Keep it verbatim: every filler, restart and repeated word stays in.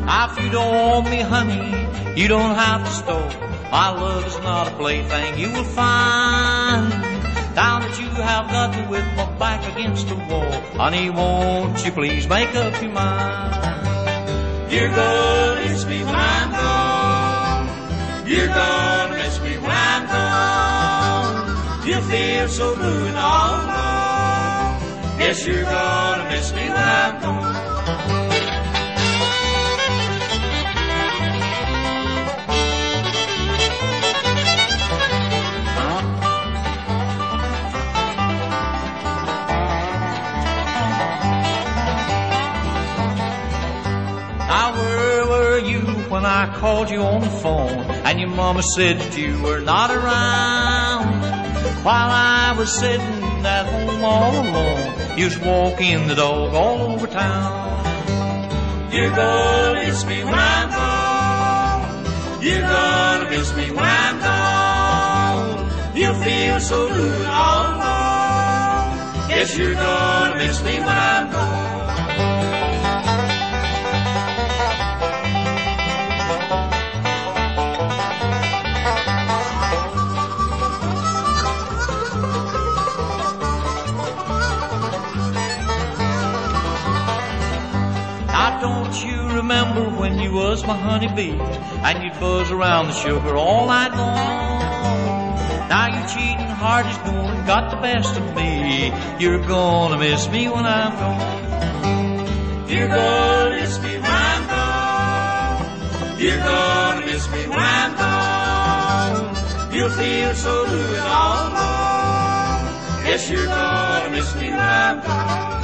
If you don't want me, honey, you don't have to stop. My love is not a plaything you will find. Now that you have got me with my back against the wall, honey, won't you please make up your mind? You're gonna miss me when I'm gone. You're gonna miss me when I'm gone. You'll feel so blue and all alone. Yes, you're gonna miss me when I'm gone. Now where were you when I called you on the phone and your mama said that you were not around? While I was sitting at home all alone, you was walking the dog all over town. You're gonna miss me when I'm gone. You're gonna miss me when I'm gone. You'll feel so blue and all alone. Yes, you're gonna miss me when I'm gone. Don't you remember when you was my honeybee and you'd buzz around the sugar all night long? Now you cheating heart is going, got the best of me. You're gonna miss me when I'm gone. You're gonna miss me when I'm gone. You're gonna miss me when I'm gone. You'll feel so blue and all alone. Yes, you're gonna miss me when I'm gone.